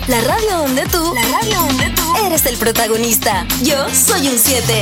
La radio donde tú eres el protagonista. Yo soy un 7.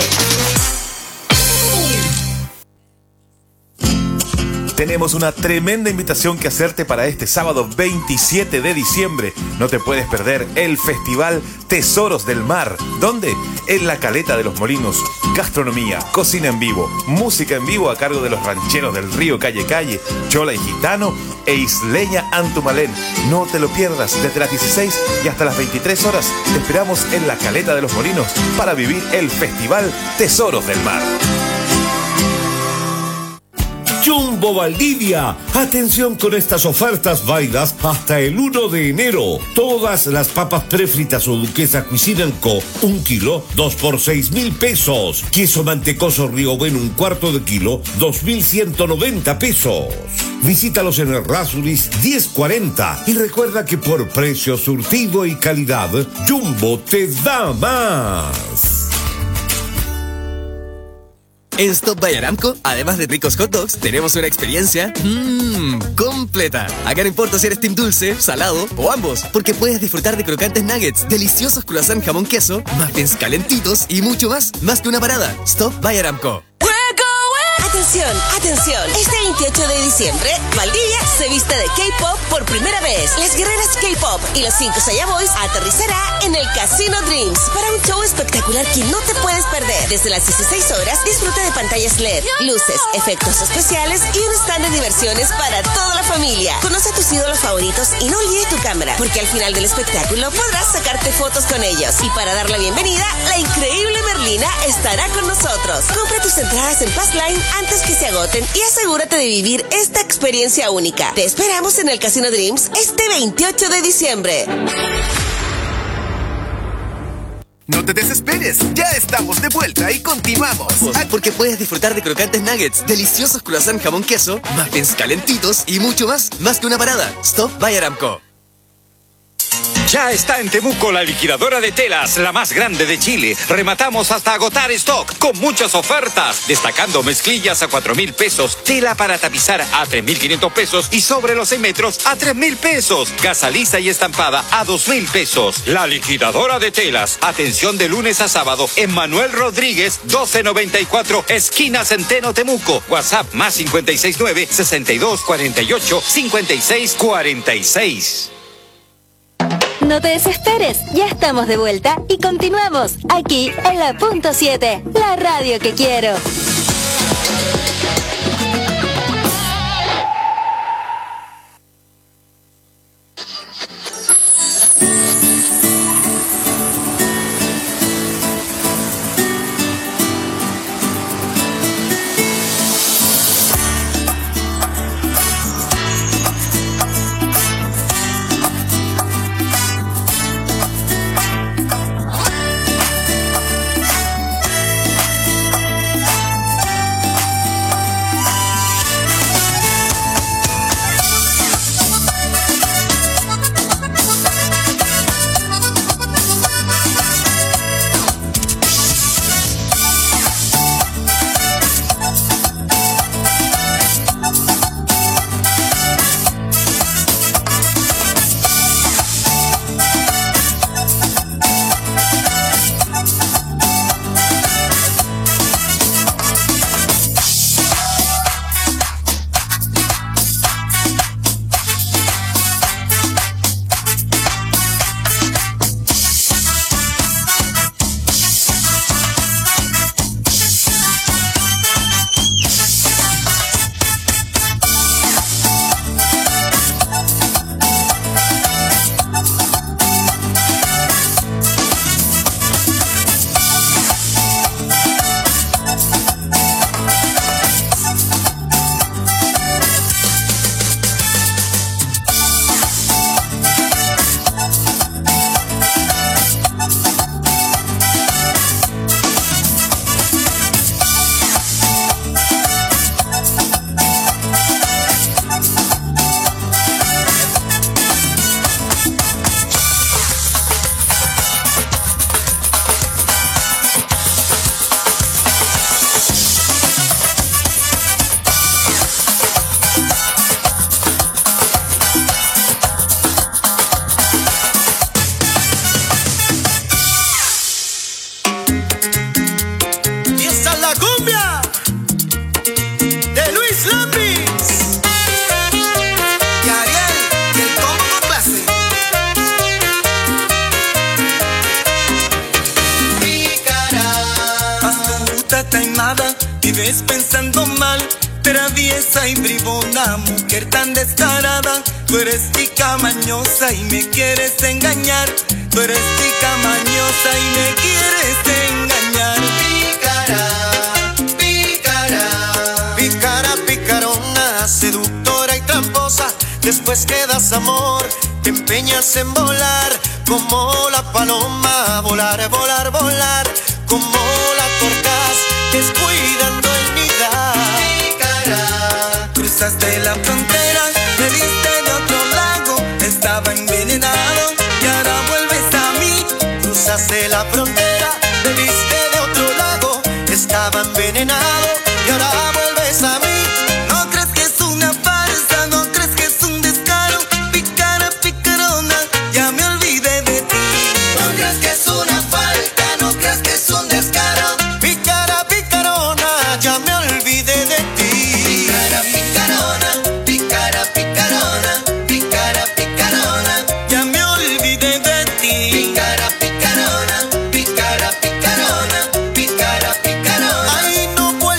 Tenemos una tremenda invitación que hacerte para este sábado 27 de diciembre. No te puedes perder el Festival Tesoros del Mar. ¿Dónde? En la Caleta de los Molinos. Gastronomía, cocina en vivo, música en vivo a cargo de los rancheros del río Calle Calle, Chola y Gitano e Isleña Antumalén. No te lo pierdas, desde las 16 y hasta las 23 horas te esperamos en la Caleta de los Molinos para vivir el Festival Tesoros del Mar. Jumbo Valdivia. Atención con estas ofertas válidas hasta el 1 de enero. Todas las papas prefritas o Duquesa Cuisine & Co. 1 kilo, 2 por 6.000 pesos. Queso mantecoso Río Bueno, 1/4 de kilo, 2.190 pesos. Visítalos en el Rasuris 1040 y recuerda que por precio, surtido y calidad, Jumbo te da más. En Stop by Aramco, además de ricos hot dogs, tenemos una experiencia completa. Acá no importa si eres team dulce, salado o ambos, porque puedes disfrutar de crocantes nuggets, deliciosos croissant jamón queso, muffins calentitos y mucho más. Más que una parada. Stop by Aramco. Atención, atención. Este 28 de diciembre, Valdivia se viste de K-pop por primera vez. Las guerreras K-pop y los 5 Saya Boys aterrizará en el Casino Dreams para un show espectacular que no te puedes perder. Desde las 16 horas, disfruta de pantallas LED, luces, efectos especiales y un stand de diversiones para toda la familia. Conoce a tus ídolos favoritos y no olvides tu cámara, porque al final del espectáculo podrás sacarte fotos con ellos. Y para dar la bienvenida, la increíble Merlina estará con nosotros. Compra tus entradas en Passline antes que se agoten y asegúrate de vivir esta experiencia única. Te esperamos en el Casino Dreams este 28 de diciembre. No te desesperes, ya estamos de vuelta y continuamos. Porque puedes disfrutar de crocantes nuggets, deliciosos croissant jamón queso, muffins calentitos y mucho más. Más que una parada. Stop by Aramco. Ya está en Temuco la liquidadora de telas, la más grande de Chile. Rematamos hasta agotar stock con muchas ofertas, destacando mezclillas a 4.000 pesos, tela para tapizar a 3.500 pesos y sobre los 6 metros a 3.000 pesos. Gasa lisa y estampada a 2.000 pesos. La liquidadora de telas. Atención de lunes a sábado en Manuel Rodríguez 1294, esquina Centeno, Temuco. WhatsApp más 569 6248 5646. No te desesperes, ya estamos de vuelta y continuamos aquí en la Punto 7, la radio que quiero. vives pensando mal, traviesa y bribona, mujer tan descarada. Tú eres chica mañosa y me quieres engañar. Tú eres chica mañosa y me quieres engañar. Pícara, pícara, pícara, picarona, seductora y tramposa. Después que das amor, te empeñas en volar como la paloma. Volar, volar, volar, como la torcas, descuidando el nidar. Pícara, cruzaste la frontera, me viste de otro lago, estaba envenenado y ahora vuelves a mí. cruzaste la frontera, me viste de otro lago, estaba envenenado y ahora vuelves a mí. No crees que es una farsa, no crees que es un descaro. Pícara, picarona, ya me olvidé de ti. No crees que es una falta, no crees que es un descaro. Pícara, picarona, ya me olvidé de ti. Pícara, picarona, pícara, picarona, pícara, picarona, Ya me olvidé de ti. pícara, picarona, pícara, picarona, pícara, picarona. Ay, no puedo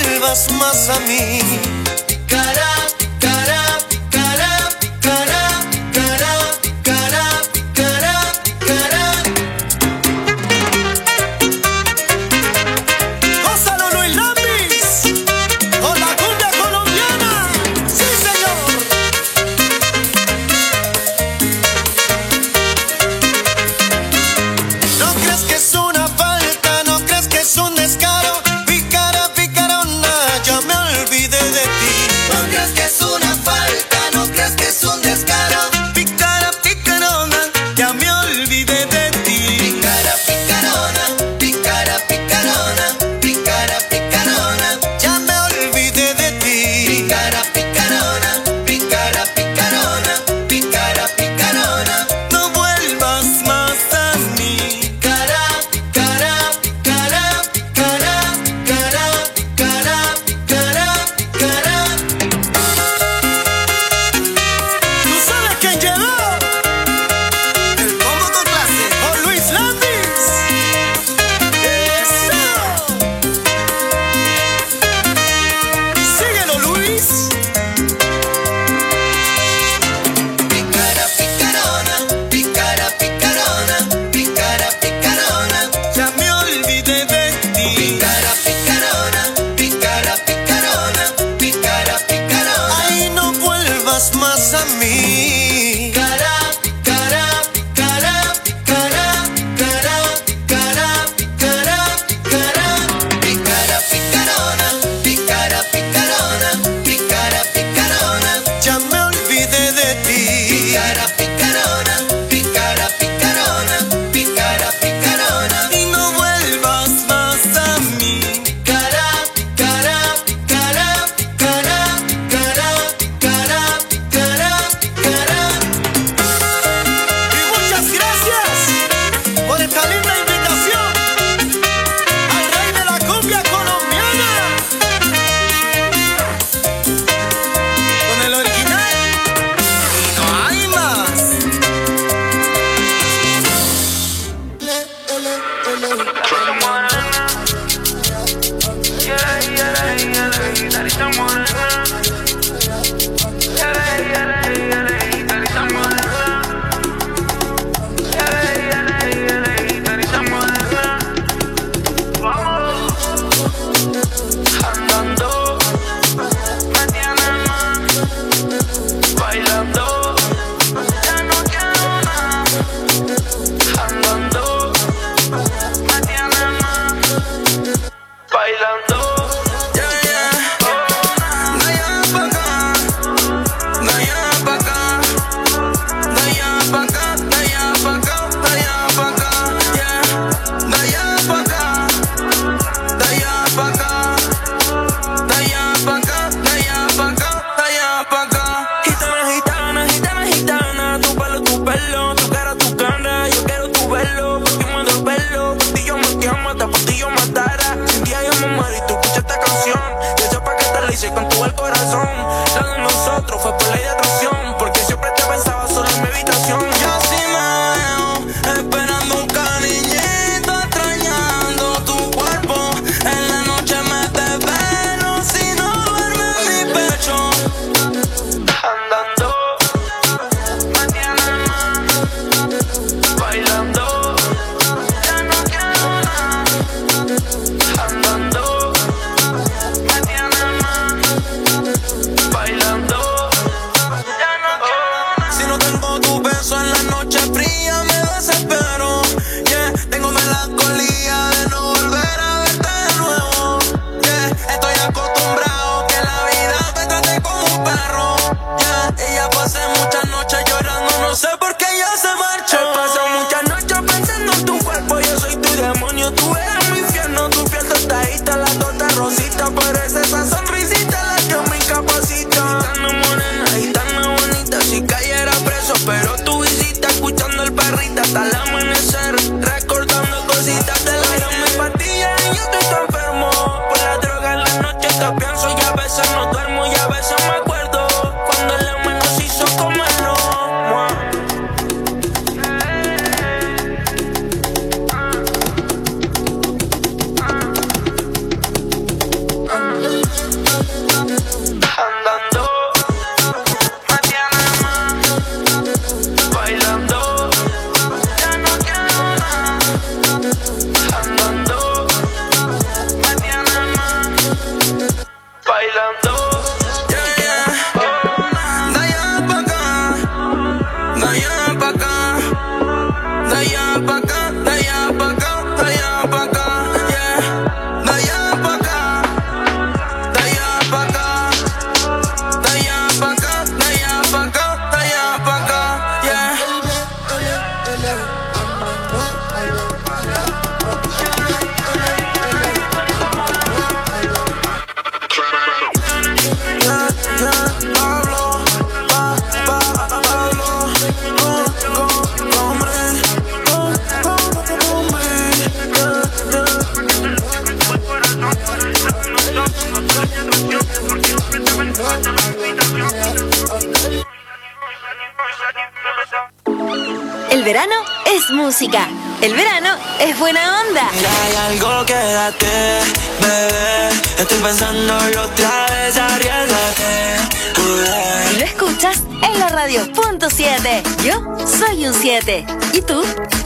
música. El verano es buena onda. Hay algo, quédate, bebé. Estoy pensándolo otra vez, arriesgate. Y lo escuchas en la radio punto 7. Yo soy un 7. ¿Y tú?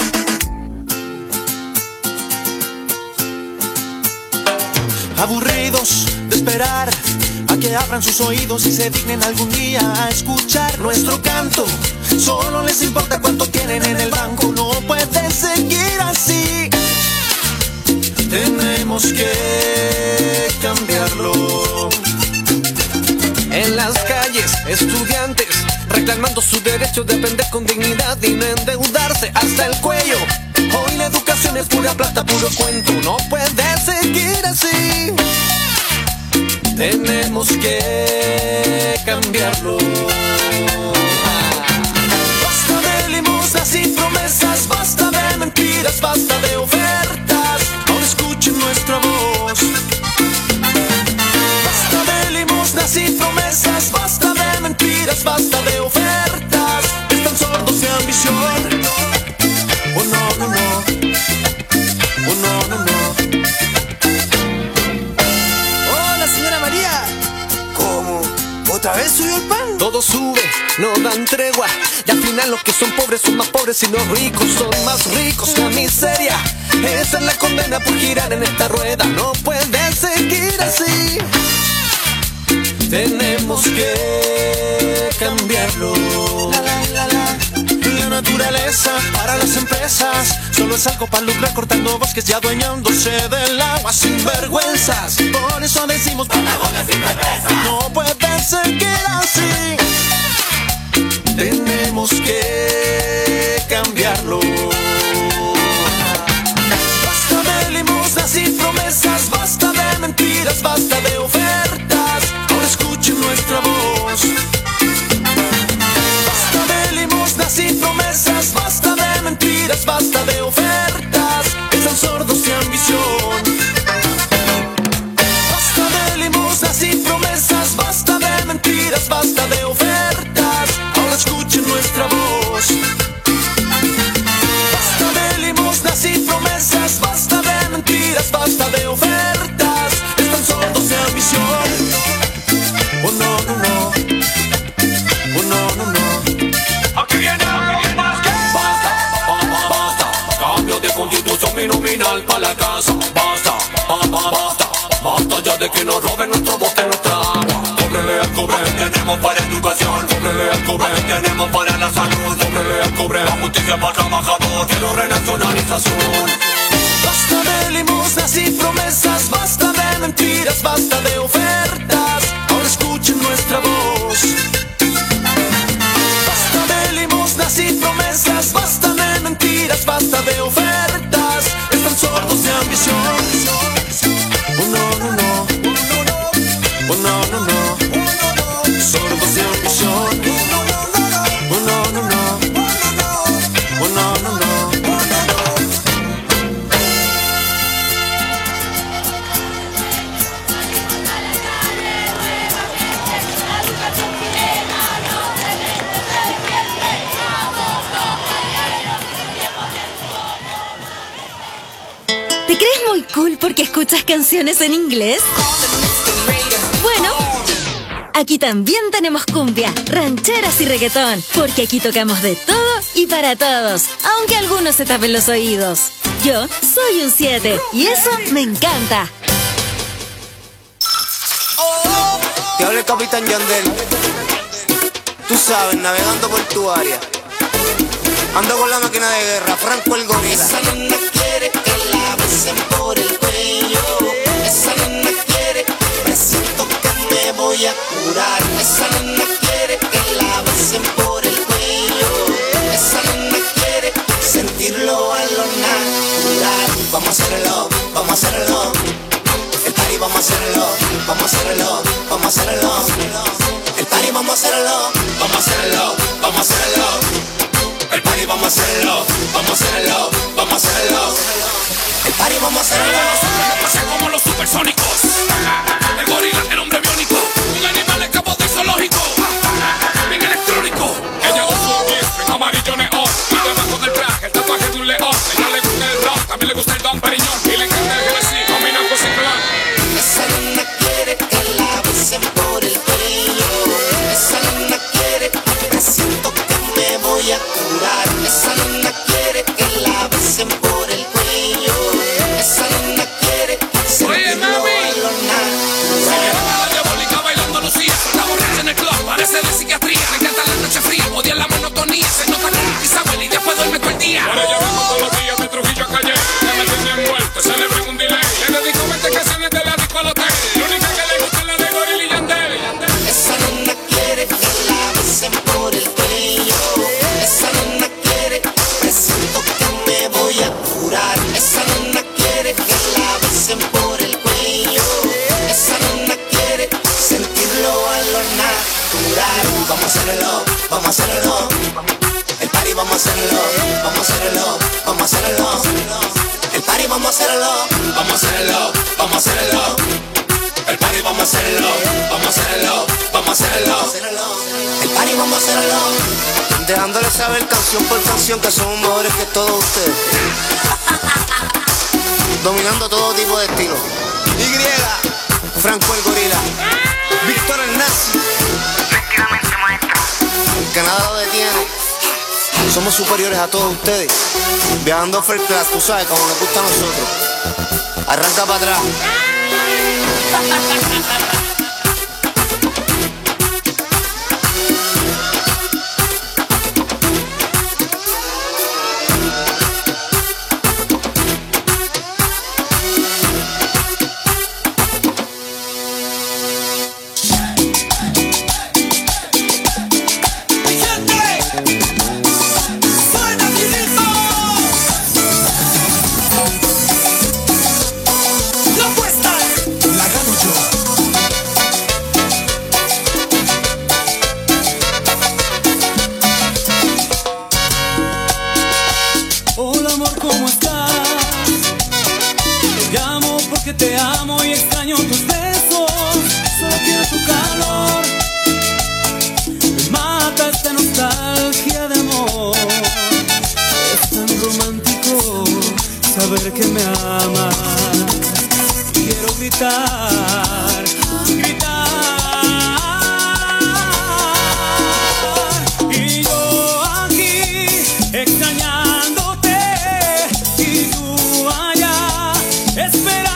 Aburridos de esperar a que abran sus oídos y se dignen algún día a escuchar nuestro canto. Solo les importa cuánto tienen en el banco. No puede seguir así. Tenemos que cambiarlo. En las calles, estudiantes reclamando su derecho de aprender con dignidad y no endeudarse hasta el cuello. Hoy la educación es pura plata, puro cuento. No puede seguir así. Tenemos que cambiarlo. Basta de limosnas y promesas, basta de mentiras, basta de ofertas. Ahora escuchen nuestra voz. Basta de limosnas y promesas, basta de mentiras, basta de ofertas. Están sordos de ambición. Oh no, no, no. Oh no, no, no. Hola, señora María. ¿Cómo? ¿Otra vez subió el pan? Todo sube, no dan tregua. Y al final los que son pobres son más pobres y los ricos son más ricos. La miseria, esa es la condena por girar en esta rueda. No puede seguir así. Tenemos que cambiarlo. La naturaleza para las empresas solo es algo para lucrar, cortando bosques y adueñándose del agua sin vergüenzas. Por eso decimos Patagonia sin represas. No puede seguir así. Tenemos que cambiarlo. Basta de limosnas y promesas, basta de mentiras, basta de ofertas. Ahora escuchen nuestra voz. Basta de limosnas y promesas, basta de mentiras, basta de ofertas. Están sordos de ambición. Basta de limosnas y promesas, basta de mentiras, basta de ofertas. Ahora escuchen nuestra voz. Basta de limosnas y promesas, basta de mentiras, basta de ofertas. Están sordos de ambición. Oh no, no, no. Oh no, no, no. Aquí viene basta, basta, cambio de constitución binominal para la casa. Basta, basta ya de que nos roben nuestro bote, nuestra agua. Cóbrele al cobre, tenemos para educación. Cóbrele al cobre, tenemos para la salud. Cóbrele al cobre, la justicia para trabajador. Quiero renacionalización. Basta de limosnas y promesas, basta de mentiras, basta de ofertas. Ahora escuchen nuestra voz. Basta de limosnas y promesas, basta de mentiras, basta de ofertas. Están sordos de ambición. Oh no, no, no. Oh no, no, no. Sordos de ambición. Oh no, no, no. Oh no, no, no. ¿Te crees muy cool porque escuchas canciones en inglés? Bueno, aquí también tenemos cumbia, rancheras y reggaetón, porque aquí tocamos de todo y para todos, aunque algunos se tapen los oídos. Yo soy un 7 y eso me encanta. Te habla el Capitán Yandel. Tú sabes, navegando por tu área. Ando con la máquina de guerra, Franco el gorila. Esa nena quiere que la besen por el cuello. Esa nena quiere, presiento que me voy a curar. Esa nena quiere que la besen por el cuello. Esa nena quiere sentirlo a lo natural. Vamos a hacerlo, vamos a hacerlo. El party vamos a hacerlo, vamos a hacerlo, vamos a hacerlo. El party vamos a hacerlo, vamos a hacerlo, vamos a hacerlo. El party vamos a hacerlo, vamos a hacerlo, vamos a hacerlo. El party vamos a hacerlo. Pasa como los supersónicos. El gorila, el hombre biónico. Un animal escapó del zoológico. Bien electrónico. Ella usó un en amarillo neón. Y debajo del traje el tatuaje de un león. reggaetón. A ella le gusta el rock, también le gusta el Don Periñón. Y le encanta el Hennessy, combina con Citroën. Esa nena quiere que la besen por el cuello. Esa nena quiere, presiento que me voy a curar. Esa nena quiere que la besen por el cuello. Esa nena quiere sentirlo al ornar. Se viene la diabólica bailando Lucía. Está borracha en el club, parece de psiquiatría. Le encanta la noche fría, odia la monotonía. Se nota que no quizá huele y después duerme todo el día. Ahora ya vemos todos los días de Trujillo a Calle. Ya me tienen muerto, celebren un delay. Le dedico 20 canciones de la disco al hotel. La única que le gusta es la de Goril y Yandel. Esa nena quiere que la besen por el cuello. Esa nena quiere, presiento que me voy a curar. Esa nena quiere que la besen por el cuello. Esa nena quiere sentirlo al natural. Vamos a hacerlo, vamos a hacerlo. El party vamos a hacerlo, vamos a hacerlo, vamos a hacerlo. El party vamos a hacerlo, vamos a hacerlo, vamos a hacerlo. El party vamos a hacerlo, vamos a hacerlo, vamos a hacerlo. El party vamos a hacerlo. Dejándole saber canción por canción que somos mejores que todos ustedes. Dominando todo tipo de estilo. Y, Franco el Gorila, Víctor el Nazi. El Canadá lo detiene. Somos superiores a todos ustedes. Viajando first class, tú sabes, como nos gusta a nosotros. Arranca para atrás. Te amo y extraño tus besos. Solo quiero tu calor. Me mata esta nostalgia de amor. Es tan romántico saber que me amas. Quiero gritar, gritar. Y yo aquí extrañándote y tú allá esperando.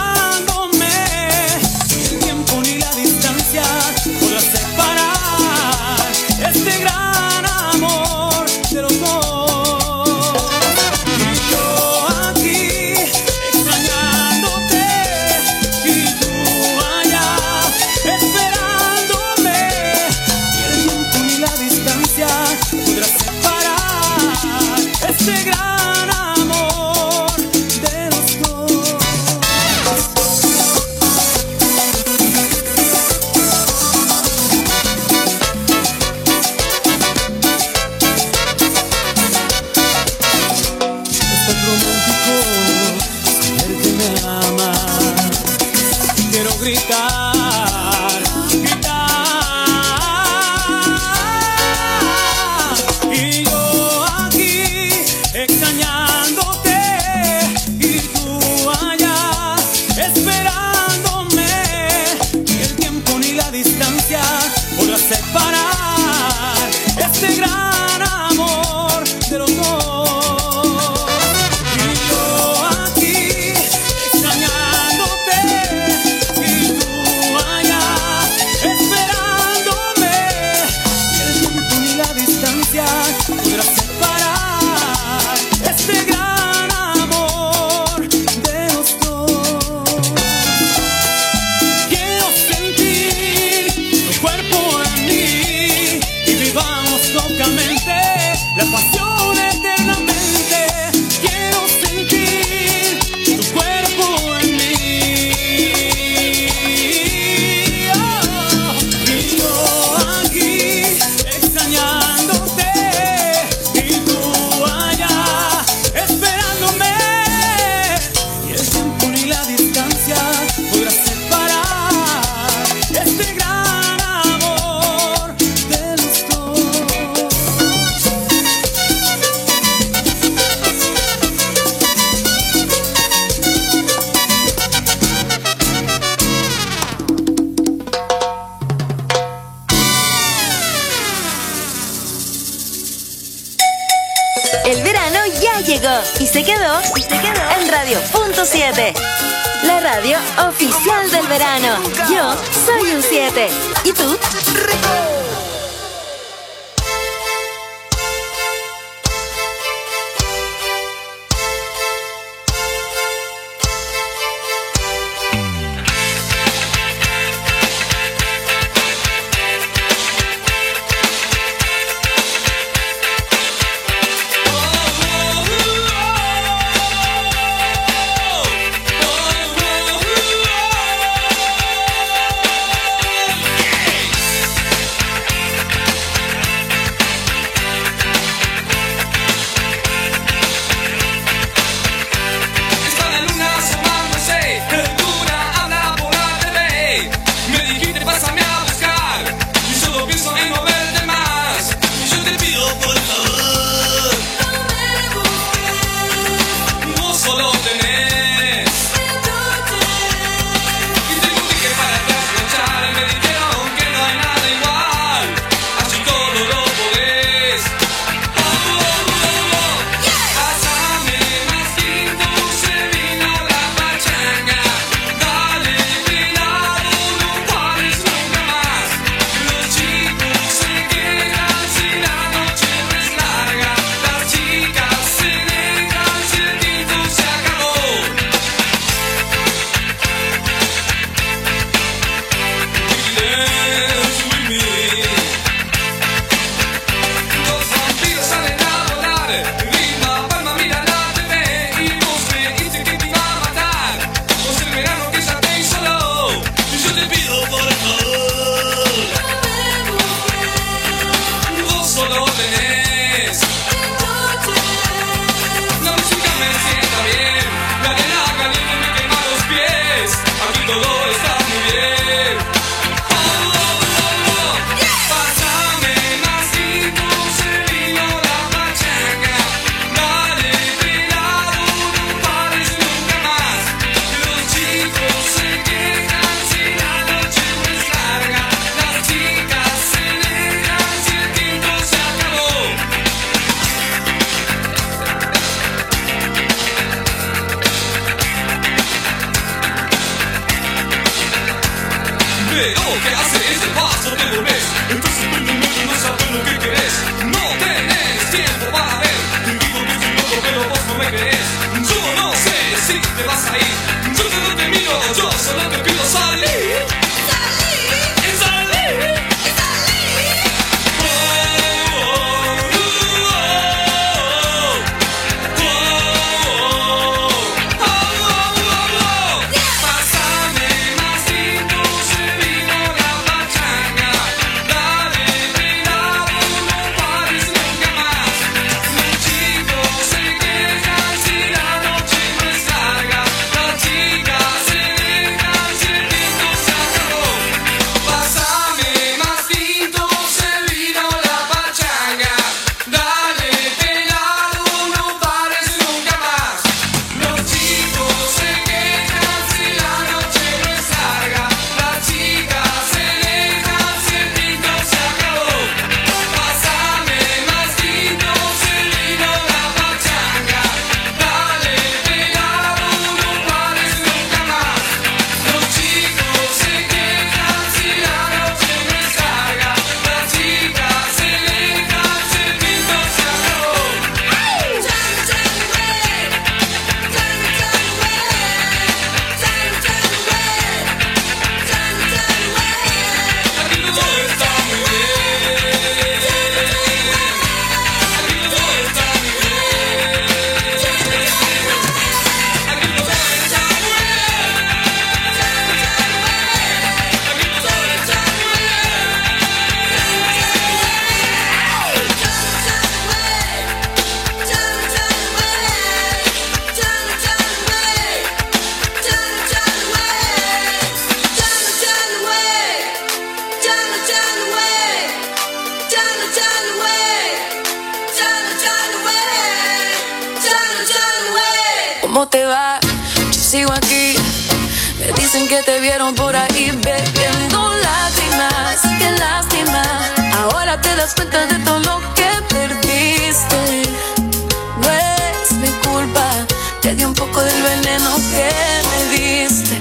Y yo aquí extrañándote y tú se quedó en Radio.7. La radio oficial del verano. Yo soy un 7. ¿Y tú? ¿Cómo te va? Yo sigo aquí. Me dicen que te vieron por ahí bebiendo lágrimas. Qué lástima. Ahora te das cuenta de todo lo que perdiste. No es mi culpa, te di un poco del veneno que me diste.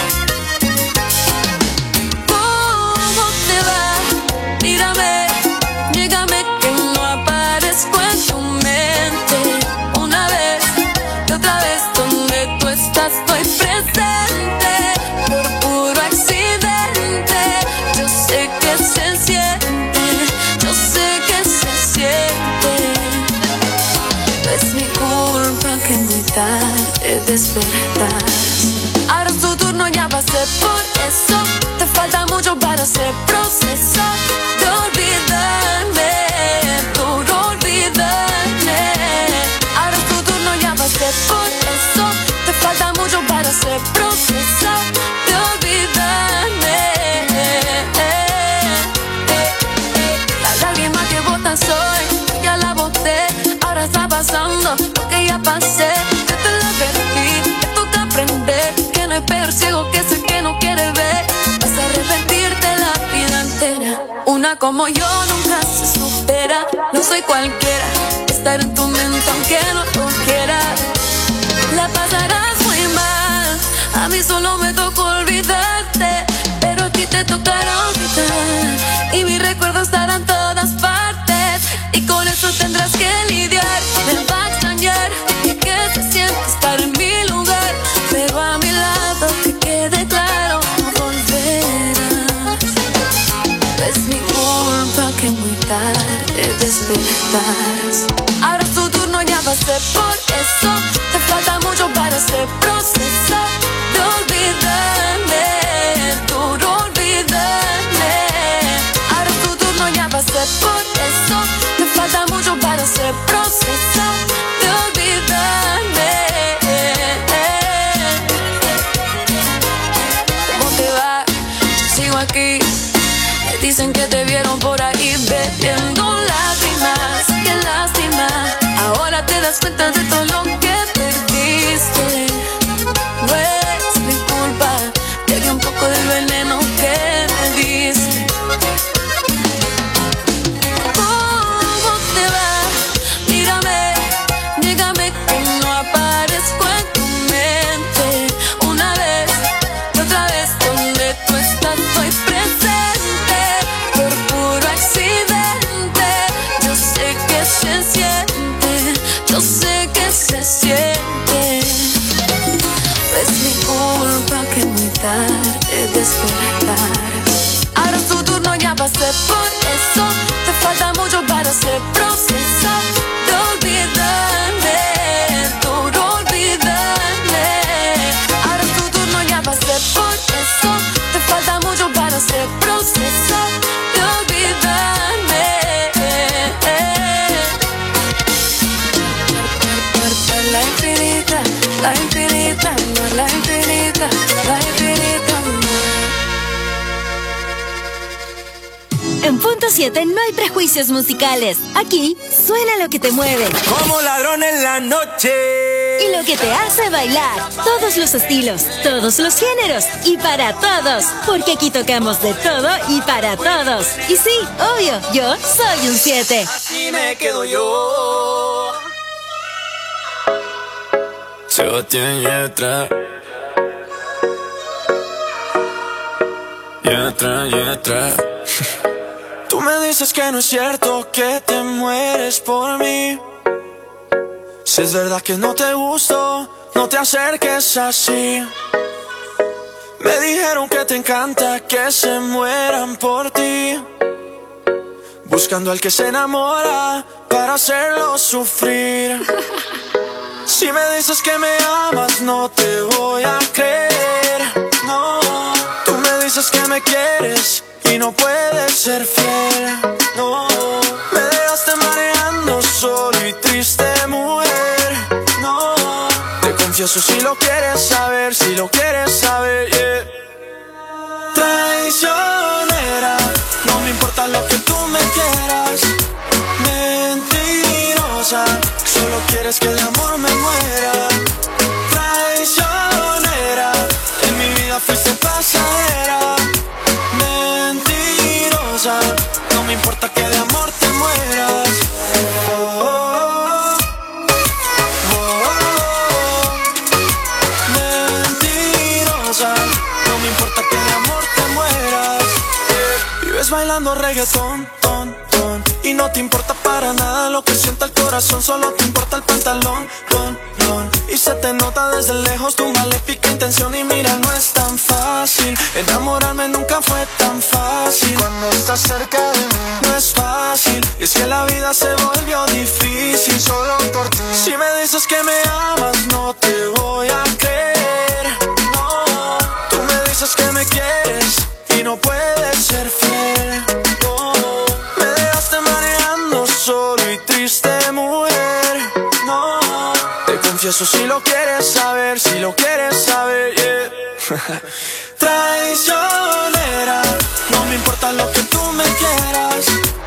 ¿Cómo te va? Mírame, llégame que no aparezco en tu mente. Una vez y otra vez donde tú estás estoy presente. Por puro accidente, yo sé que se siente, yo sé que se siente. Es mi culpa que muy tarde despertas. Ahora es tu turno, ya pasé por eso. Te falta mucho para hacer proceso de olvidarme, por olvidarme. Ahora es tu turno, ya pasé por eso. Te falta mucho para hacer proceso de olvidarme. La lágrima que botas hoy, ya la boté. Ahora está pasando lo que ya pasé. Yo te lo advertí, que toca aprender que no hay perro ciego que sé que no quiere ver. Vas a arrepentirte la vida entera. Una como yo nunca se supera. No soy cualquiera, estar en tu mente aunque no lo quiera. La pasarás muy mal, a mí solo me tocó olvidarte, pero a ti te tocará olvidar. Y mis recuerdos estarán en todas partes, y con eso tendrás que lidiar. Me va a extrañar y que se siente estar en mi lugar, pero a mi lado que quede claro, no volverás. Es mi culpa que muy tarde despertas. Ahora es tu turno, ya pasé por eso. Te falta mucho para hacer proceso de olvidarme, por olvidarme. Ahora es tu turno, ya pasé por eso. Te falta mucho para hacer proceso de olvidarme. ¿Cómo te va? Yo sigo aquí. Me dicen que te vieron por ahí bebiendo lágrimas. Qué lástima. Ahora te das cuenta de todo lo que perdiste. No es mi culpa, te di un poco del veneno que me diste. ¿Cómo te va? Mírame, llégame que no aparezco en tu mente. Una vez y otra vez donde tú estás estoy presente. Por puro accidente, yo sé que se siente, yo sé que se siente. Es mi culpa que muy tarde despertar. Ahora es tu turno, ya pasé por eso. Te falta mucho para hacer proceso de olvidarme, por olvidarme. Ahora es tu turno, ya pasé por eso. Te falta mucho para hacer proceso de olvidarme. La infinita, la infinita, no la infinita, la infinita, En punto 7 no hay prejuicios musicales. Aquí suena lo que te mueve. Como ladrón en la noche. Y lo que te hace bailar. Todos los estilos, todos los géneros y para todos. Porque aquí tocamos de todo y para todos. Y sí, obvio, yo soy un 7. Así me quedo yo. Sebastián Yatra. Yatra. Tú me dices que no es cierto que te mueres por mí. Si es verdad que no te gusto, no te acerques así. Me dijeron que te encanta que se mueran por ti, buscando al que se enamora para hacerlo sufrir. Si me dices que me amas, no te voy a creer. No, tú me dices que me quieres y no puedes ser fiel. No, me dejaste mareando solo y triste, mujer. No, te confieso si lo quieres saber, si lo quieres saber, yeah. Traicionera, no me importa lo que tú me quieras. Mentirosa, solo quieres que de amor me muera. Traicionera, en mi vida fuiste pasajera. Mentirosa, no me importa que de amor te mueras. Oh, oh, oh, Sigues bailando reggaetón, ton, ton, y no te importa para nada lo que sienta el corazón, solo te importa el pantalón, ton, ton. Y se te nota desde lejos tu maléfica intención. Y mira, no es tan fácil, enamorarme nunca fue tan fácil. Cuando estás cerca de mí no es fácil, y es que la vida se volvió difícil solo por ti. Si me dices que me amas no te voy a creer, no. Tú me dices que me quieres y no puedes ser fiel, no. Me dejaste mareando solo y triste, mujer, no. Te confieso si lo quieres saber, si lo quieres saber, yeah. Traicionera, no me importa lo que tú me quieras.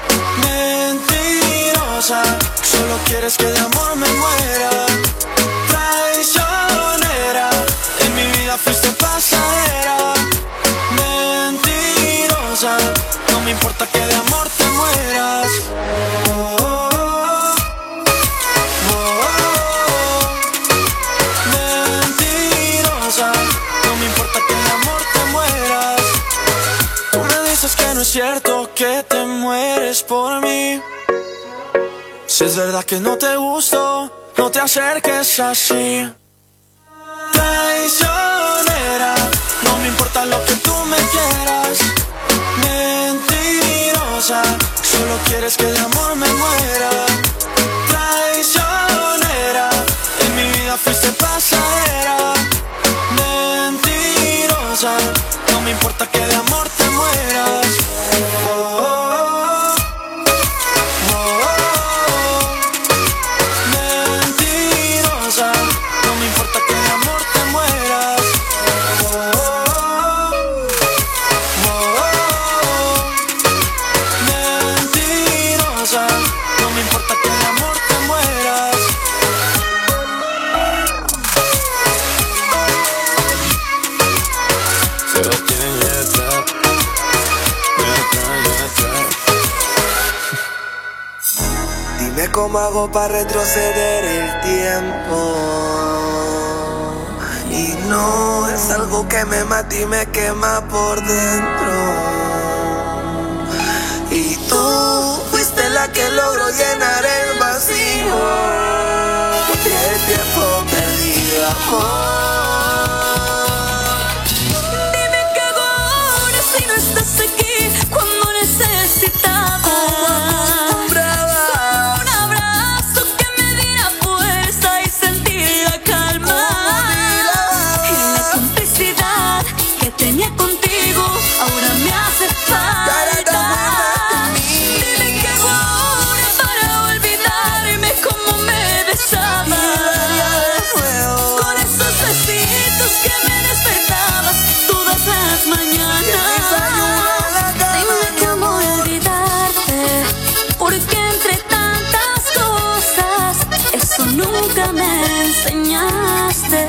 Mentirosa, solo quieres que de amor me muera. Traicionera, en mi vida fuiste pasajera. Mentirosa, no me importa que de amor te mueras. Oh, oh, oh, oh, oh. Mentirosa, no me importa que de amor te mueras. Tú me dices que no es cierto que te mueres por mí. Si es verdad que no te gusto, no te acerques así. Traicionera, no me importa lo que tú me quieras. Mentirosa, solo quieres que de amor me muera. Traicionera, en mi vida fuiste pasajera. Mentirosa, no me importa que de amor te mueras. Oh, oh, oh. No me importa que de amor te mueras. Oh, oh, oh, oh. Mentirosa, no me importa que de amor te mueras. Sebastián Yatra, Yatra. Dime cómo hago para retroceder el tiempo. Y no es algo que me mata y me quema por dentro. Y tú fuiste la que logró llenar el vacío del tiempo perdido, amor. Dime qué hago ahora si no estás aquí cuando necesitaba. Tenía contigo, ahora me hace falta. Dime qué hago ahora para olvidarme cómo me besabas, con esos besitos que me despertabas todas las mañanas. Dime cómo olvidarte, porque entre tantas cosas eso nunca me enseñaste.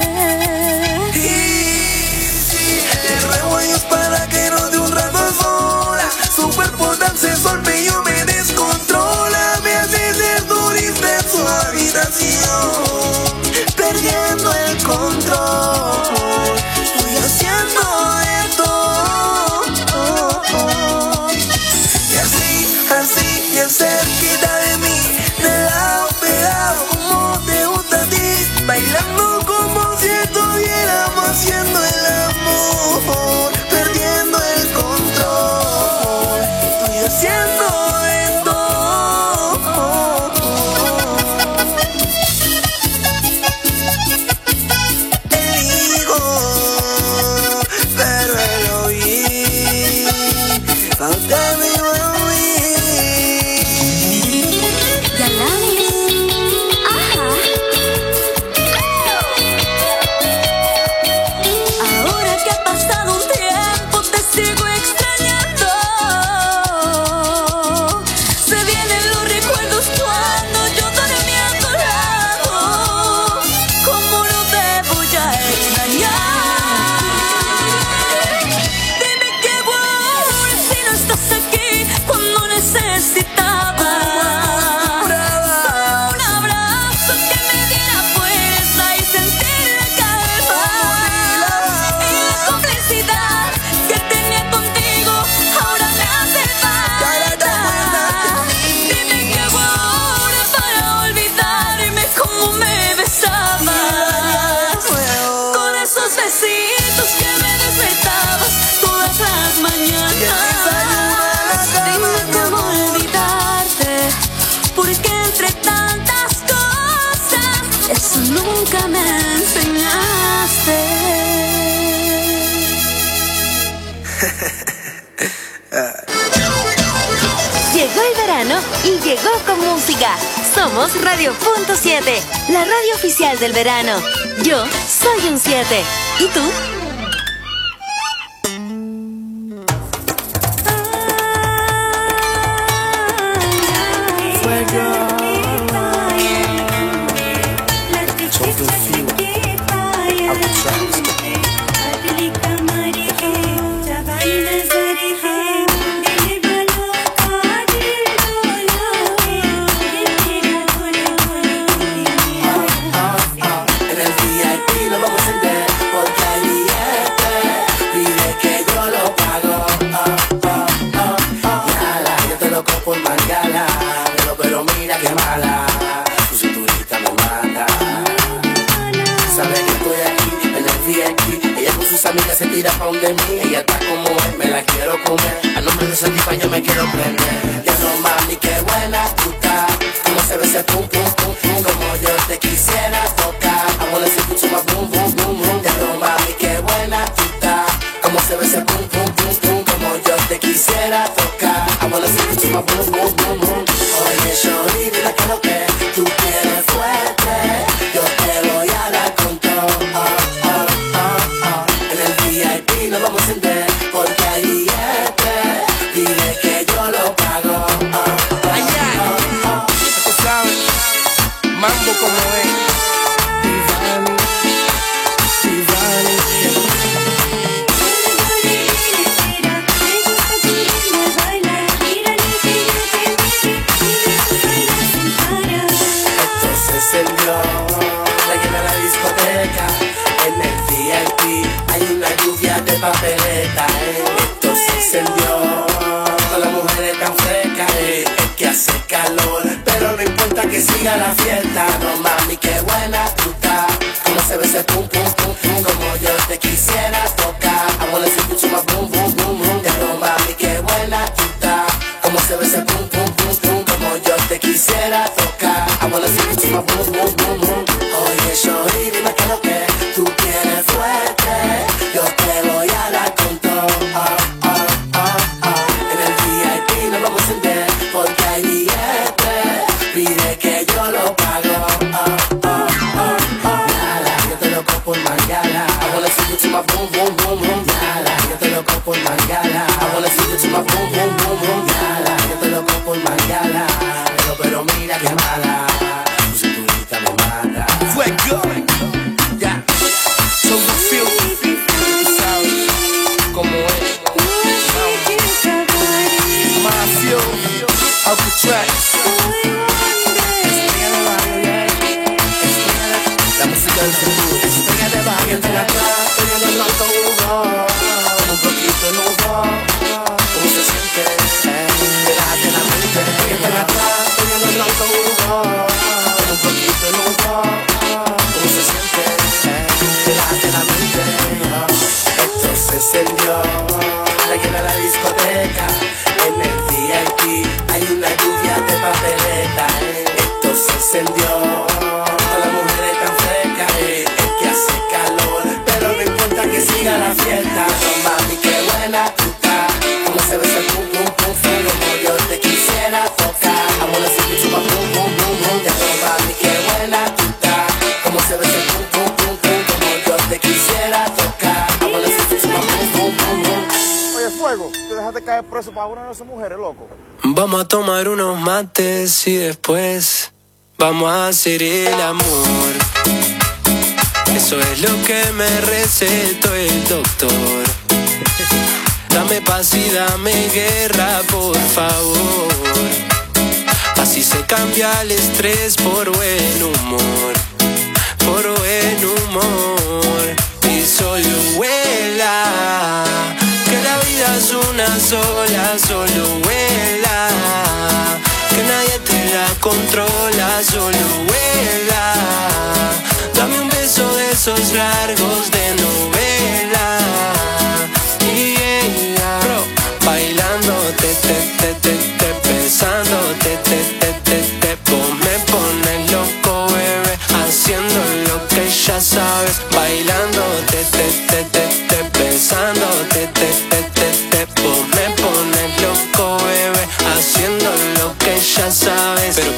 Para que no de un rato sola, su cuerpo tan sensual, bello me descontrola. Me hace ser turista en su habitación, perdiendo el control. Estoy haciendo esto. Y así, bien cerquita de mí, de lado pegado como te gusta a ti, bailando como si estuviéramos haciendo el amor, perdiendo el control. Estoy haciendo esto. Elisa. llegó con música. Somos Radio.7, la radio oficial del verano. Yo soy un 7. ¿Y tú? Amiga se tira pa' donde mí, ella está como es, me la quiero comer. A nombre de Santipa yo me quiero prender. Ya no mami, qué buena tú estás. Como se ve ese pum pum pum pum, como yo te quisiera tocar. I wanna see you to my boom boom boom boom. Ya no mami, qué buena tú estás. Como se ve ese pum pum pum pum, como yo te quisiera tocar. I wanna see you to my boom boom boom boom. Oye, shorty, dile que lo que tú quieres fuerte. Yo te voy a dar con todo. Nos vamos a encender porque hay billete. Dile que yo lo pago. Tú sabes, mambo como es. Esto se encendió, la llena la discoteca. En el VIP hay una lluvia de papeleta. Esto se encendió, con las mujeres tan frescas. Es que hace calor, pero no importa que siga la fiesta. No mami, qué buena tú estás. Como se ve ese pum pum pum pum, como yo te quisiera tocar. I wanna see you to my boom boom boom boom. Ya no mami, qué buena tú estás. Como se ve ese pum pum pum pum, como yo te quisiera tocar. I wanna see you to my boom boom boom boom. Oye, shorty, dime que lo que tú quieres fuerte. Yo te voy a dar con todo. En el VIP nos vamos a encender porque hay billete. Pide que yo lo pago. Nada, yo te lo compro por mangala. I wanna see you to my boom boom boom boom. Nada, yo te lo compro por mangala. I wanna see you to my boom boom boom boom. Nada, yo te lo compro por mangala. Pero mira que mala, tu cinturita me mata. Fuego. Ya. So we feel. ¿Sabes cómo es? Mafio. Alcatraz. La música del futuro. Estrella de barrio, ven acá, teniendo el alto jugo. Un poquito en humo. ¿Cómo se siente? Relájate la mente. Ven acá, teniendo el alto jugo. Un poquito en humo. ¿Cómo se siente? Relájate la mente. Esto se encendió, la llena la discoteca. En el VIP hay una lluvia de papeleta. Esto se encendió, con las mujeres tan frescas. Es que hace calor, pero no importa que siga la fiesta. No mami, qué buena tú estás. Como se ve ese pum pum pum pum, como yo te quisiera tocar. I wanna see you to my boom boom boom boom. Ya no mami, qué buena tú estás. Como se ve ese pum pum pum pum, como yo te quisiera tocar. I wanna see you to my boom boom boom boom. Oye, Fuego, te dejaste caer preso para una de esas mujeres, loco. Vamos a tomar unos mates y después vamos a hacer el amor. Eso es lo que me recetó el doctor. Dame paz y dame guerra, por favor. Así se cambia el estrés por buen humor. Por buen humor. Y solo vuela, que la vida es una sola, solo vuela. Que nadie te la controla, solo vuela. Dame un beso de esos largos de novela. Bro, bailando, besando, me pones loco, bebé, haciendo lo que ya sabes. Bailando, besando, me pones loco, bebé, haciendo lo que ya sabes.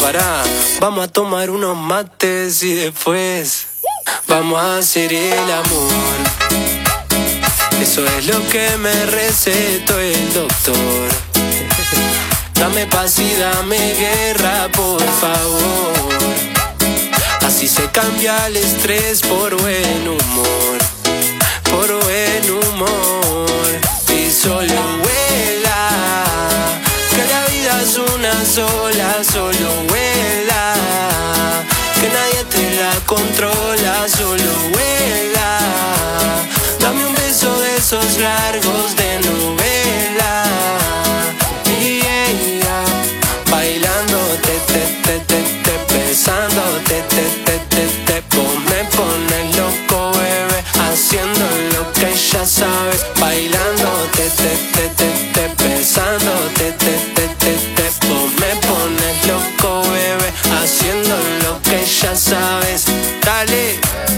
pará. Vamos a tomar unos mates y después vamos a hacer el amor. Eso es lo que me recetó el doctor. Dame paz y dame guerra, por favor. Así se cambia el estrés por buen humor. Por buen humor. Y solo vuela, que la vida es una sola. Solo vuela, que nadie te la controla. Solo vuela, dame un beso de esos largos de novela. Y ella, bailándote, besándote, me pones loco, bebé, haciendo lo que ya sabes. Bailándote, besándote, me pones loco, bebé, haciendo lo que ya sabes. Dale.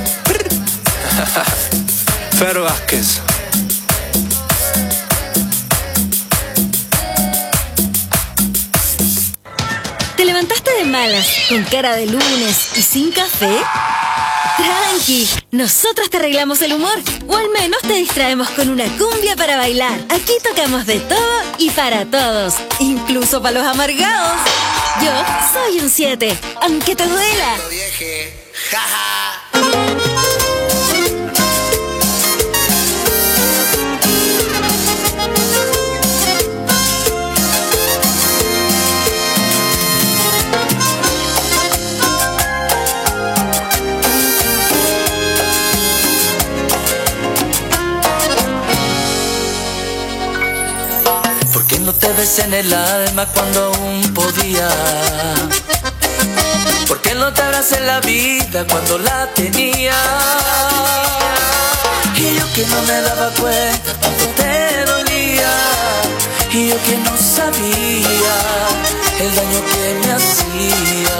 Fer Vázquez. ¿Te levantaste de malas, con cara de lunes y sin café? Tranqui, nosotros te arreglamos el humor, o al menos te distraemos con una cumbia para bailar. Aquí tocamos de todo y para todos, incluso para los amargados. Yo soy un 7, aunque te duela. ¿Por qué no te besé en el alma cuando aún podía? ¿Por qué no te abracé en la vida cuando la tenía? Y yo que no me daba cuenta cuánto te dolía. Y yo que no sabía el daño que me hacía.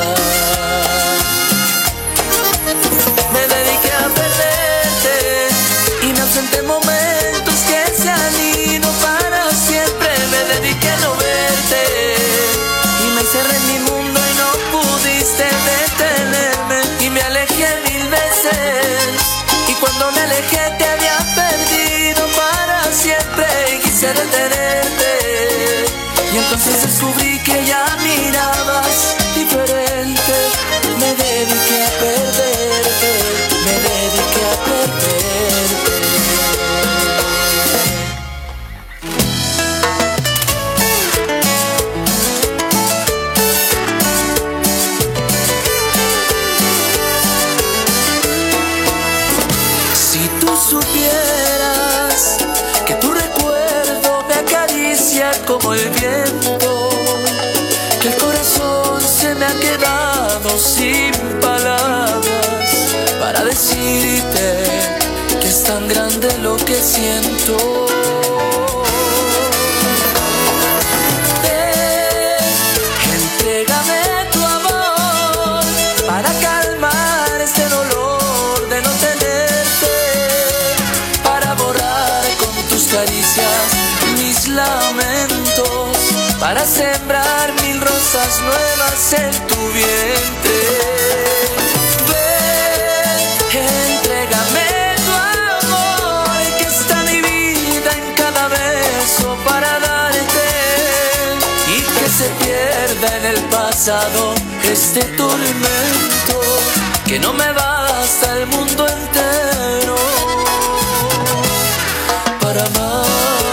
Me dediqué a perderte y me ausenté en momentos que se han ido para siempre. Me dediqué a no verte y me encerré en mi mundo y no pudiste detenerme. Y me alejé 1000 veces y cuando me alejé te había perdido para siempre. Y quise detenerte y entonces descubrí que ya mirabas diferente. Me dediqué a perderte, me dediqué a perderte. Si tú supieras que tu recuerdo me acaricia como el viento, que el corazón se me ha quedado sin palabras para decirte que es tan grande lo que siento. Entrégame tu amor para calmar este dolor de no tenerte, para borrar con tus caricias mis lamentos, para sembrar 1000 rosas nuevas en tu vientre. Ven, entrégame tu amor, que está mi vida en cada beso para darte, y que se pierda en el pasado este tormento, que no me basta el mundo entero para amarte.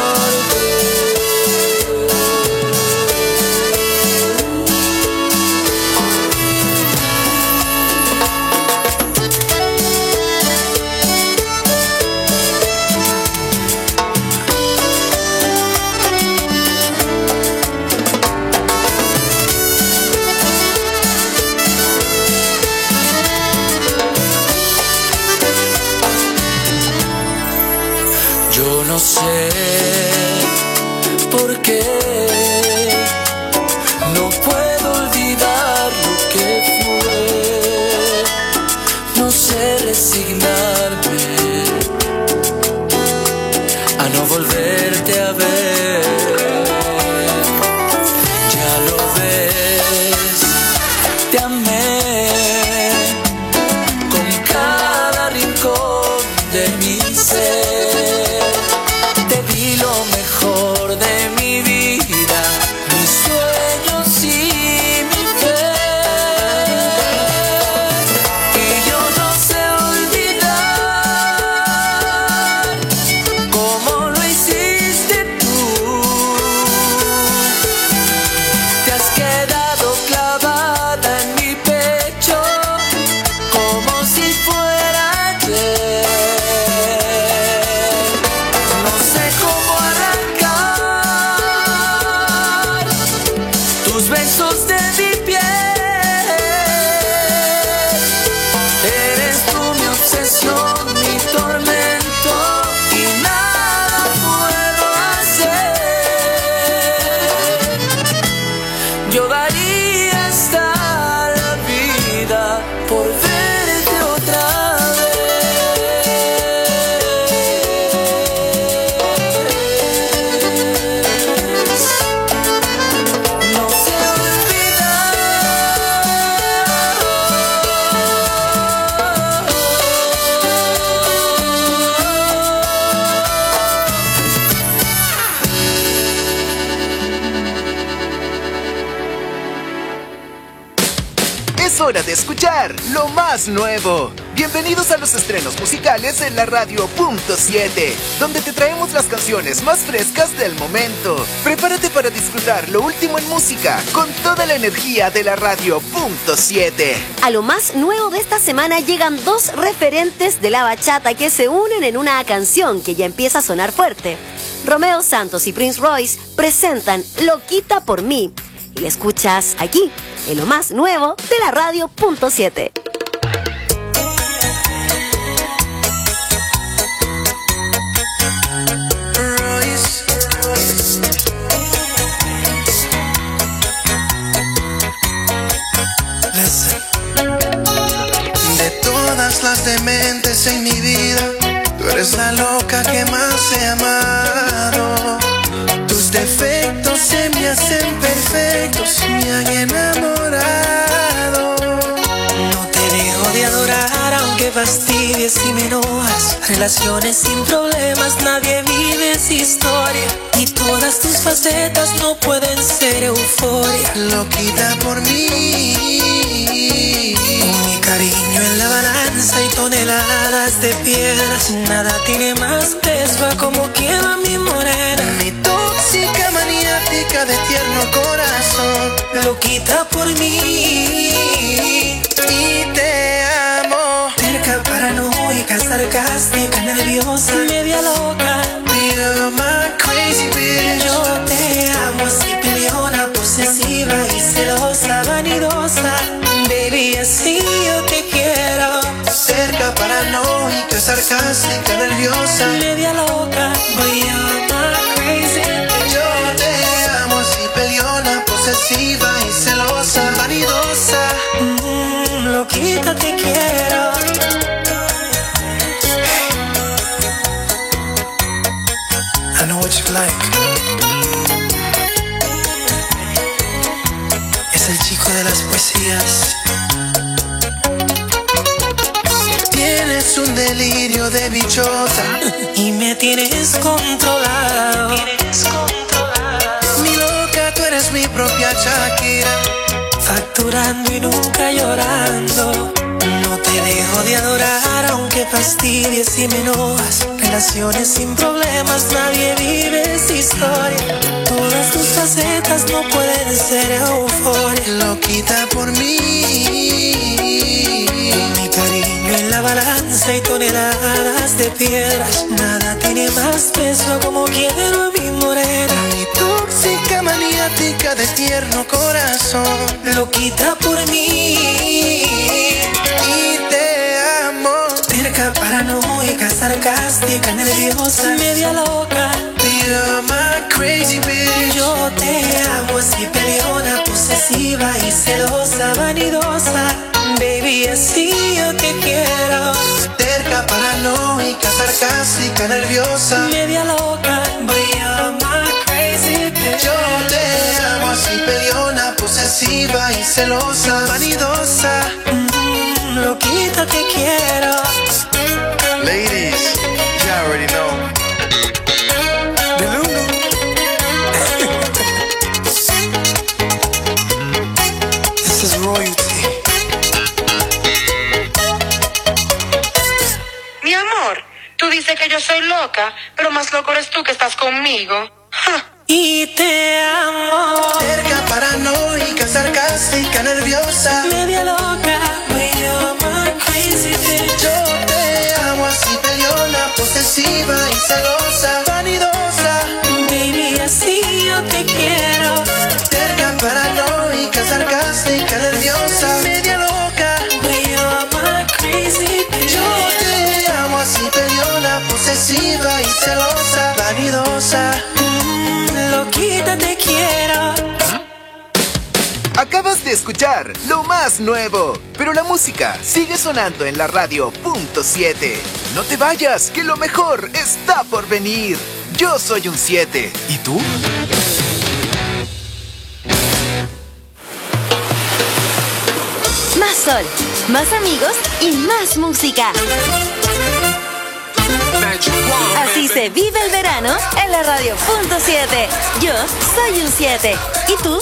Yo no sé por qué no puedo olvidar lo que fue. No sé resignarme a no volverte a ver. Ya lo ves, de mi ser. Te di lo mejor de mi vida, mis sueños y mi fe. Y yo no sé olvidar cómo lo hiciste tú. Te has quedado clavada en mi pecho como si fuera ayer. No sé cómo arrancar tus besos de mi piel. Eres tú mi obsesión, mi tormento, y nada puedo hacer. Yo daría hasta la vida por verte otra vez. No sé Es hora de escuchar lo más nuevo. Bienvenidos a los estrenos musicales en la radio Punto 7, donde te traemos las canciones más frescas del momento. Prepárate para disfrutar lo último en música con toda la energía de la radio Punto 7. A lo más nuevo de esta semana llegan dos referentes de la bachata que se unen en una canción que ya empieza a sonar fuerte. Romeo Santos y Prince Royce presentan Loquita por mí. Y la escuchas aquí, en lo más nuevo de la radio Punto 7. De todas las dementes en mi vida, tú eres la loca que más he amado. Tus defectos se me hacen perfectos, me han enamorado. No te dejo de adorar aunque fastidies y me enojas. Relaciones sin problemas, nadie vive esa historia. Y todas tus facetas no pueden ser euforia. Loquita por mí, mi cariño en la balanza y toneladas de piedras. Nada tiene más peso a como quiera mi morena. mi tóxica maniática de tierno corazón. Loquita por mí y te amo. Terca, paranoica, sarcástica, nerviosa, media loca. You're my crazy bitch. Yo te amo así peleona, posesiva y celosa, vanidosa. Baby, así yo te quiero. Cerca, paranoica, sarcástica, nerviosa, media loca. Boy, you're my crazy bitch. Yo te amo así peleona, posesiva y celosa, vanidosa. Loquita te quiero. I know what you like. Es el chico de las poesías. Tienes un delirio de bichota y me tienes controlado. Mi loca, tú eres mi propia Shakira. Facturando y nunca llorando. No te dejo de adorar aunque fastidies y me enojas. Relaciones sin problemas, nadie vive esa historia. Todas tus facetas no pueden ser euforia. Loquita por mí, mi cariño en la balanza y toneladas de piedras. Nada tiene más peso como quiero a mi morena. mi tóxica maniática de tierno corazón. Loquita por mí y te amo. Terca, paranoica, sarcástica, nerviosa, media loca. You're my crazy bitch. Yo te amo así peleona, posesiva y celosa, vanidosa. Baby, así yo te quiero. Terca, paranoica, sarcástica, nerviosa, media loca. Boy, you're my crazy bitch. Yo te amo así peleona, posesiva y celosa, vanidosa. Loquita te quiero. Ladies, Tú dices que yo soy loca, pero más loco eres tú que estás conmigo. ¡Ja! Y te amo. Terca, paranoica, sarcástica, nerviosa, media loca, you're my crazy bitch. yo te amo así, peleona, posesiva y celosa, vanidosa, baby, así yo te quiero. terca, paranoica, sarcástica, nerviosa, media loca, you're my crazy bitch. yo te amo así, peleona, posesiva y celosa, vanidosa, loquita te quiero. Acabas de escuchar lo más nuevo, pero la música sigue sonando en la radio .7. No te vayas, que lo mejor está por venir. Yo soy un 7. ¿Y tú? Más sol, más amigos y más música. Así se vive el verano en la radio .7. Yo soy un 7. ¿Y tú?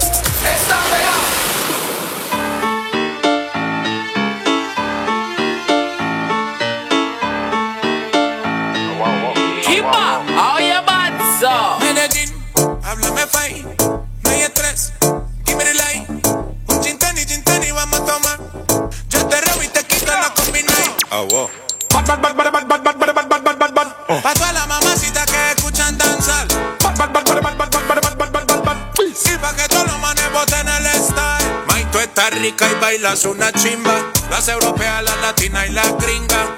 Kipa, oye, Batso. Medellín, háblame fine, no hay estrés, give me the light. Un gin tonic, vamos a tomar. Yo te robo y te quito la combinay. Pa' todas las mamacitas que escuchan danzar. Y pa' que todos los manes boten el style. May, tú estás rica y bailas una chimba. Las europeas, las latinas y las gringas.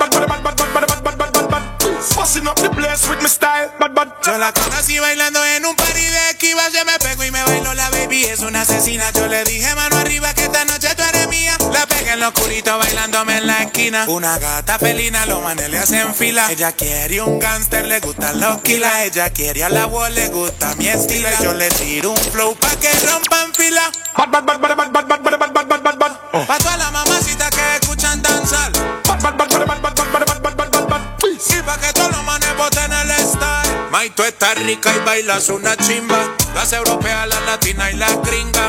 Busting up the place with my style, Yo la conocí bailando en un party de esquivas. Yo me pego y me bailo, la baby es una asesina. Yo le dije mano arriba que esta noche tú eres mía. La pegué en lo oscurito bailándome en la esquina. Una gata felina, los manes le hacen fila. Ella quiere un gangster, le gustan los kilas. Ella quiere a la voz, le gusta mi estilo. Y yo le tiro un flow pa' que rompan fila. Pa' todas las mamacitas que escuchan danzar. Y pa' que todos los manes boten el style. May, tú estás rica y bailas una chimba. Las europeas, las latinas y las gringas.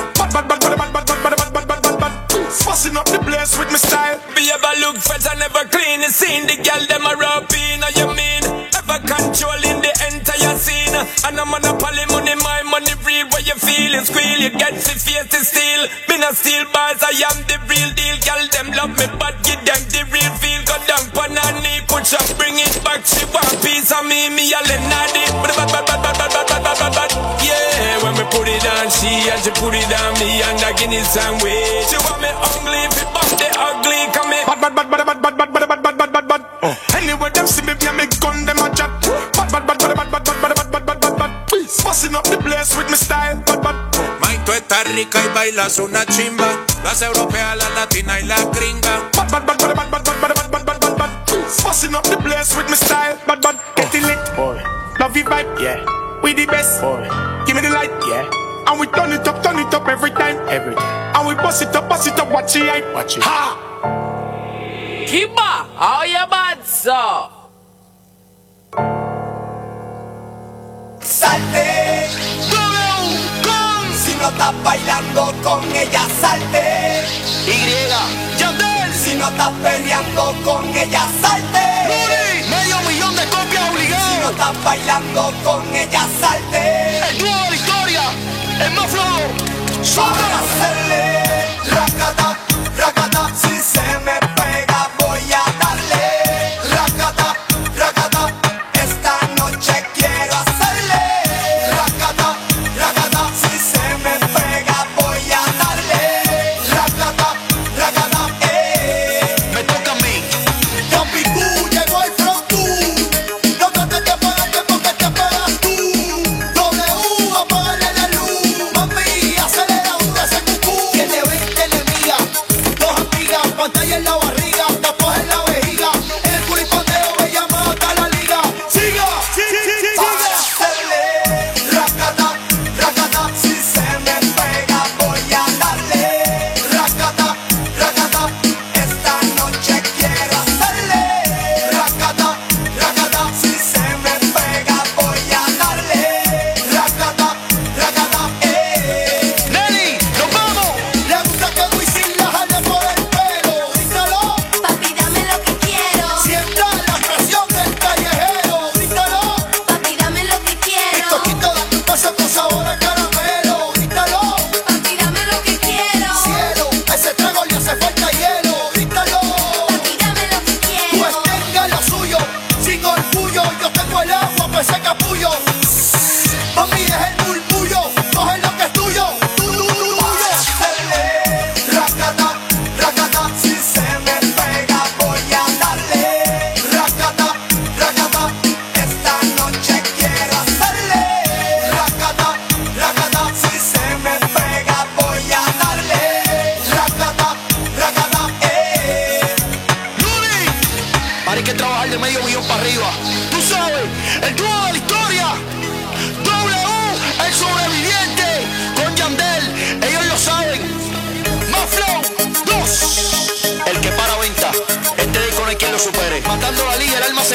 Busting up the place with my style. Be ever look fresh and never clean. You seen the girl them a rub in, you mean? Ever controlling the entire scene. And I'm on a poly money, my money real. What you feel is squeal, you get the face to steal. Me not steal bars, I am the real deal. Girl them love me, but give them the real feel. Go down on her knee, push up, bring it back. She want piece of me a Lenardi. Yeah, when me put it on she and she put it on me and I give it some way. She want me ugly, if it bust the ugly, come me Anyway, them see me, me gun, them a chat. Busting up the place with my style. May, tú estás rica y bailas una chimba. Las europeas, las latinas y las gringas. Busting up the place with my style. Get it lit, boy. Love you vibe, yeah. We the best, boy. Give me the light, yeah. And we turn it up every time. And we bust it up, watch it hype. Watch it. Ha! Kiba, oye, Batso. Salte, si no estás bailando con ella, salte. Yandel, si no estás peleando con ella, salte. Luri, $500,000 de copias obligadas. Si no estás bailando con ella, salte. El dúo de la historia, el más flojo. Voy a hacerle racata, racata. Si se me pega voy a darle racata, racata. Esta noche quiero hacerle racata, racata. Si se me pega voy a darle racata, racata. Me toca a mí. Jumpy tú, llegó el front tú. No trates de apagarte porque te apagas tú. W, apágale la luz. Mami, acelera un ese cucú. Tiene medio millón para arriba. Tú sabes, el dúo de la historia. W, el sobreviviente, con Yandel, ellos lo saben. Más Flow 2, el que para venta. Este disco no hay quien lo supere. Matando la liga, el alma se